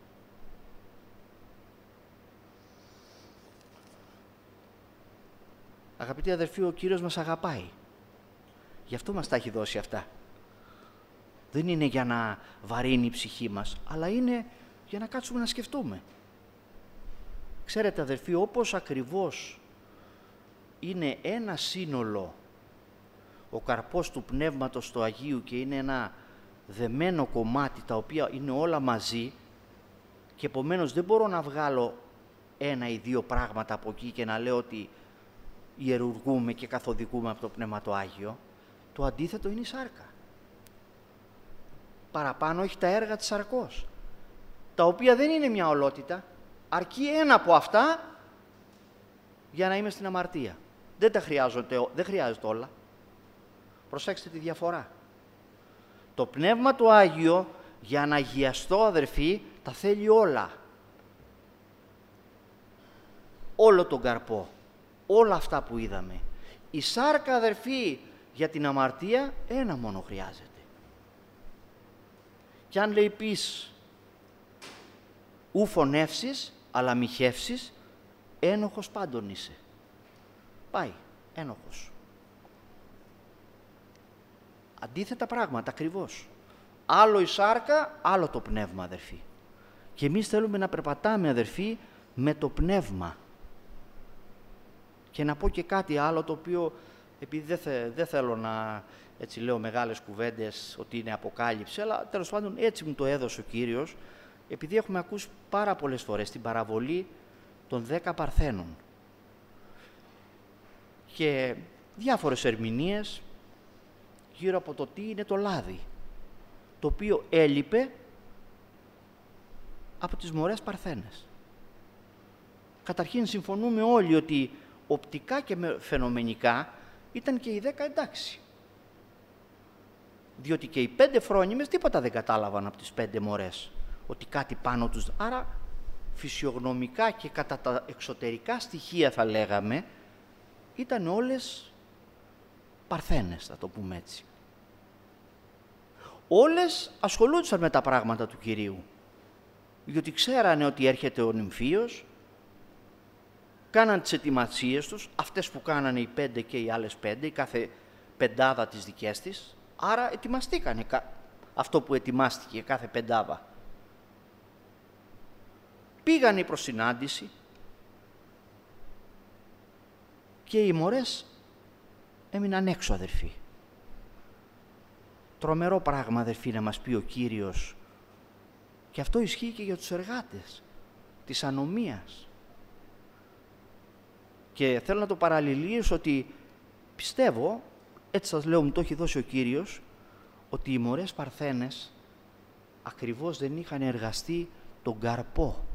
Αγαπητοί αδερφοί, ο Κύριος μας αγαπάει. Γι' αυτό μας τα έχει δώσει αυτά. Δεν είναι για να βαρύνει η ψυχή μας, αλλά είναι για να κάτσουμε να σκεφτούμε. Ξέρετε αδερφοί, όπως ακριβώς είναι ένα σύνολο ο καρπός του Πνεύματος του Αγίου και είναι ένα δεμένο κομμάτι, τα οποία είναι όλα μαζί, και επομένως δεν μπορώ να βγάλω ένα ή δύο πράγματα από εκεί και να λέω ότι ιερουργούμε και καθοδικούμε από το Πνεύμα το Άγιο. Το αντίθετο είναι η σάρκα. Παραπάνω έχει τα έργα της σαρκός, τα οποία δεν είναι μια ολότητα, αρκεί ένα από αυτά για να είμαι στην αμαρτία. Δεν χρειάζεται όλα. Προσέξτε τη διαφορά. Το Πνεύμα το Άγιο, για να αγιαστώ αδερφοί, τα θέλει όλα. Όλο τον καρπό, όλα αυτά που είδαμε. Η σάρκα αδερφοί για την αμαρτία ένα μόνο χρειάζεται. Κι αν λέει πεις ου φωνεύσεις, αλλά μη χεύσεις, ένοχος πάντων είσαι. Πάει, ένοχος. Αντίθετα πράγματα ακριβώς. Άλλο η σάρκα, άλλο το πνεύμα αδερφοί. Και εμείς θέλουμε να περπατάμε αδερφοί με το πνεύμα. Και να πω και κάτι άλλο, το οποίο, επειδή δεν θέλω να έτσι λέω μεγάλες κουβέντες ότι είναι αποκάλυψη, αλλά τέλος πάντων έτσι μου το έδωσε ο Κύριος, επειδή έχουμε ακούσει πάρα πολλές φορές την παραβολή των 10 παρθένων και διάφορες ερμηνείες γύρω από το τι είναι το λάδι, το οποίο έλειπε από τις μωρές παρθένες. Καταρχήν συμφωνούμε όλοι ότι οπτικά και φαινομενικά ήταν και οι 10 εντάξει. Διότι και οι 5 φρόνιμες τίποτα δεν κατάλαβαν από τις 5 μωρές, ότι κάτι πάνω τους. Άρα φυσιογνωμικά και κατά τα εξωτερικά στοιχεία θα λέγαμε, ήταν όλες παρθένες, θα το πούμε έτσι. Όλες ασχολούνταν με τα πράγματα του Κυρίου, διότι ξέρανε ότι έρχεται ο νυμφίος, κάναν τις ετοιμασίες τους, αυτές που κάνανε οι 5 και οι άλλες 5, η κάθε πεντάδα τις δικές της, άρα ετοιμαστήκανε αυτό που ετοιμάστηκε κάθε πεντάδα. Πήγανε προς συνάντηση και οι μωρές έμειναν έξω αδερφοί. Τρομερό πράγμα αδερφοί να μας πει ο Κύριος, και αυτό ισχύει και για τους εργάτες της ανομίας. Και θέλω να το παραλληλήσω ότι πιστεύω, έτσι σας λέω, μου το έχει δώσει ο Κύριος, ότι οι μωρές παρθένες ακριβώς δεν είχαν εργαστεί τον καρπό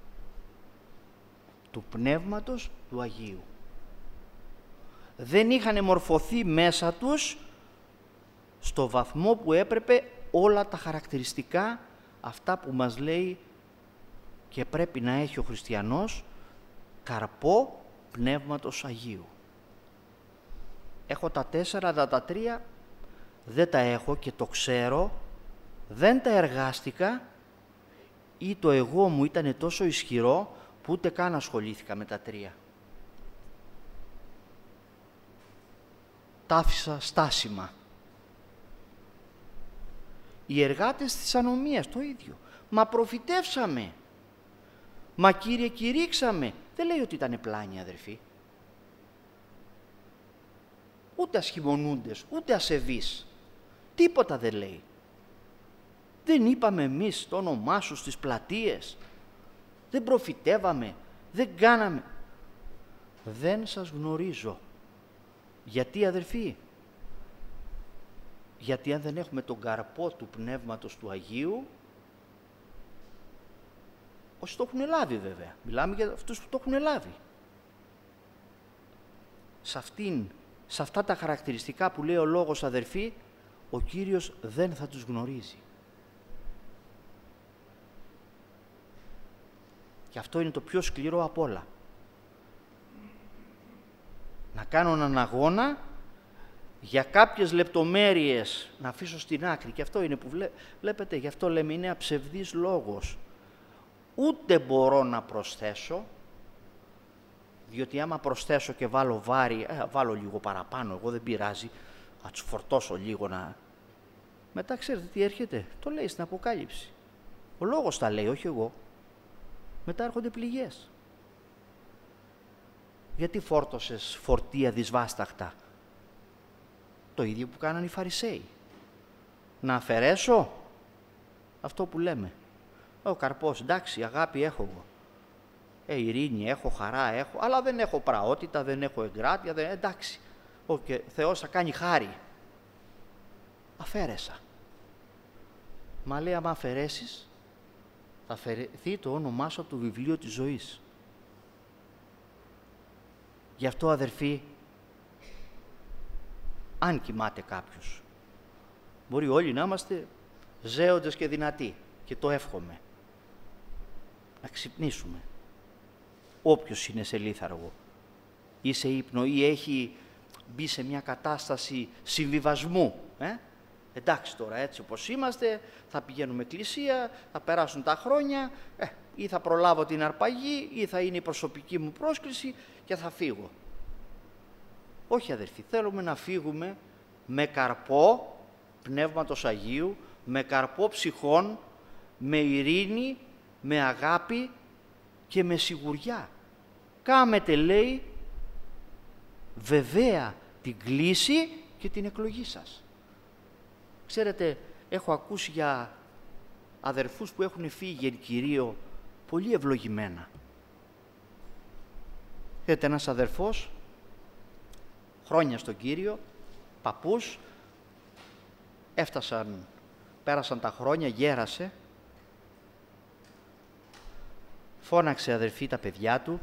του Πνεύματος του Αγίου. Δεν είχαν μορφωθεί μέσα τους στο βαθμό που έπρεπε όλα τα χαρακτηριστικά αυτά που μας λέει και πρέπει να έχει ο χριστιανός, καρπό Πνεύματος Αγίου. Έχω τα 4, τα 3 δεν τα έχω και το ξέρω, δεν τα εργάστηκα ή το εγώ μου ήταν τόσο ισχυρό που ούτε καν ασχολήθηκα με τα 3. Τα άφησα στάσιμα. Οι εργάτες της ανομίας το ίδιο. Μα προφητεύσαμε. Μα Κύριε κηρύξαμε. Δεν λέει ότι ήταν πλάνοι αδερφοί. Ούτε ασχημονούντες, ούτε ασεβείς. Τίποτα δεν λέει. Δεν είπαμε εμείς το όνομά σου στις πλατείες. Δεν προφητεύαμε. Δεν κάναμε. Δεν σας γνωρίζω. Γιατί αδερφοί? Γιατί αν δεν έχουμε τον καρπό του Πνεύματος του Αγίου, όσοι το έχουν λάβει βέβαια, μιλάμε για αυτούς που το έχουν λάβει. Σε αυτά τα χαρακτηριστικά που λέει ο Λόγος αδερφοί, ο Κύριος δεν θα τους γνωρίζει. Και αυτό είναι το πιο σκληρό απ' όλα. να κάνω έναν αγώνα για κάποιες λεπτομέρειες να αφήσω στην άκρη. Και αυτό είναι που βλέπετε, γι' αυτό λέμε είναι αψευδής λόγος. Ούτε μπορώ να προσθέσω, διότι άμα προσθέσω και βάλω βάρη, βάλω λίγο παραπάνω, εγώ δεν πειράζει, να τους φορτώσω λίγο να... Μετά ξέρετε τι έρχεται, το λέει στην Αποκάλυψη. Ο λόγος τα λέει, όχι εγώ. Μετά έρχονται πληγές. Γιατί φόρτωσες φορτία δυσβάσταχτα? Το ίδιο που κάνανε οι Φαρισαίοι. Να αφαιρέσω αυτό που λέμε. Ο καρπός, εντάξει, αγάπη έχω εγώ. Ειρήνη έχω, χαρά έχω, αλλά δεν έχω πραότητα, δεν έχω εγκράτεια, εντάξει. Ο Θεός θα κάνει χάρη. Αφαίρεσα. Μα λέει, άμα αφαιρέσεις, θα αφαιρεθεί το όνομά σου από το βιβλίο της ζωής. Γι' αυτό, αδερφοί, αν κοιμάται κάποιος, μπορεί όλοι να είμαστε ζέοντες και δυνατοί, και το εύχομαι, να ξυπνήσουμε. Όποιος είναι σε λίθαργο ή σε ύπνο ή έχει μπει σε μια κατάσταση συμβιβασμού, εντάξει τώρα έτσι όπως είμαστε, θα πηγαίνουμε εκκλησία, θα περάσουν τα χρόνια, ή θα προλάβω την αρπαγή ή θα είναι η προσωπική μου πρόσκληση και θα φύγω. Όχι, αδερφοί, θέλουμε να φύγουμε με καρπό Πνεύματος Αγίου, με καρπό ψυχών, με ειρήνη, με αγάπη και με σιγουριά. Κάμετε, λέει, βεβαία την κλήση και την εκλογή σας. Ξέρετε, έχω ακούσει για αδερφούς που έχουν φύγει εν Κυρίω πολύ ευλογημένα. Ξέρετε, ένας αδερφός, χρόνια στον Κύριο, παππούς, πέρασαν τα χρόνια, γέρασε, φώναξε, αδερφή, τα παιδιά του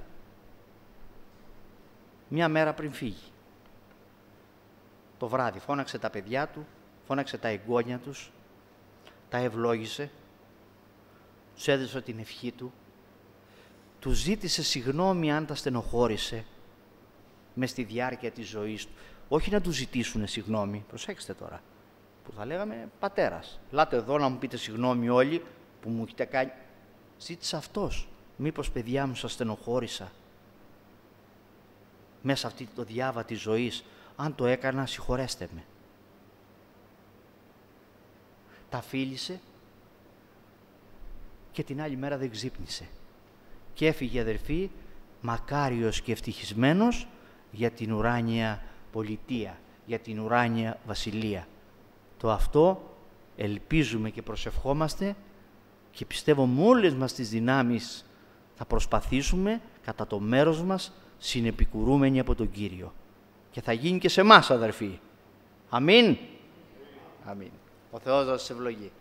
μια μέρα πριν φύγει. Το βράδυ φώναξε τα παιδιά του, φώναξε τα εγγόνια τους, τα ευλόγησε, τους έδωσε την ευχή του, του ζήτησε συγγνώμη αν τα στενοχώρησε μες στη διάρκεια της ζωής του. Όχι να του ζητήσουν συγγνώμη, προσέξτε τώρα, που θα λέγαμε πατέρας. Λάτε εδώ να μου πείτε συγγνώμη όλοι που μου έχετε κάνει. Ζήτησε αυτός. Μήπως, παιδιά μου, σας στενοχώρησα μέσα αυτή το διάβα της ζωής? Αν το έκανα, συγχωρέστε με. Τα φίλησε και την άλλη μέρα δεν ξύπνησε. Και έφυγε, αδερφή, μακάριος και ευτυχισμένος για την ουράνια πολιτεία, για την ουράνια βασιλεία. Το αυτό ελπίζουμε και προσευχόμαστε και πιστεύω με όλες μας τις δυνάμεις θα προσπαθήσουμε κατά το μέρος μας συνεπικουρούμενοι από τον Κύριο. Και θα γίνει και σε εμάς, αδερφοί. Αμήν. Αμήν. Ο Θεός να σας ευλογεί.